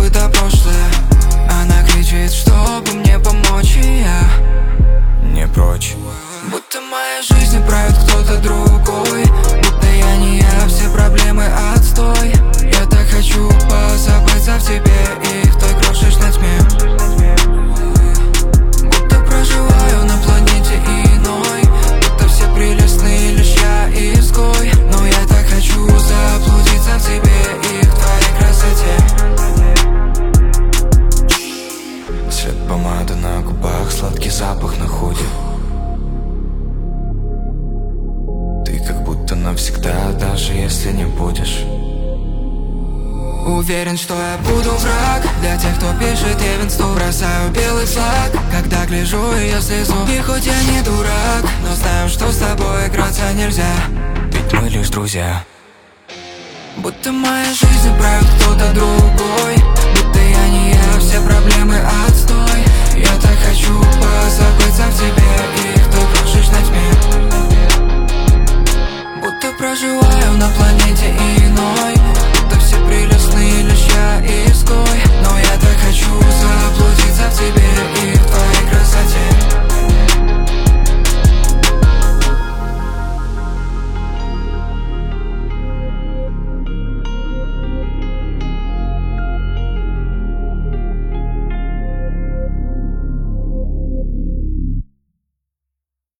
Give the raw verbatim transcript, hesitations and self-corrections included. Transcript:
забыто прошлое. Она кричит, чтобы мне помочь, и я не прочь. Будто моя жизнь правит кто-то другой, будто я не я, все проблемы отстой. Я так хочу позаботиться в тебе и в той крошечной тьме. Будто проживаю на планете иной, будто все прелестны, лишь я изгой. Но я так хочу заблудиться в тебе и в твоей красоте. Цвет помады на губах, сладкий запах находит. Ты как будто навсегда, даже если не будешь. Уверен, что я буду враг для тех, кто пишет ей в инсту. Бросаю белый флаг, когда гляжу ее слезу. И хоть я не дурак, но знаю, что с тобой играться нельзя, ведь мы лишь друзья. Будто моя жизнь правит кто-то другой,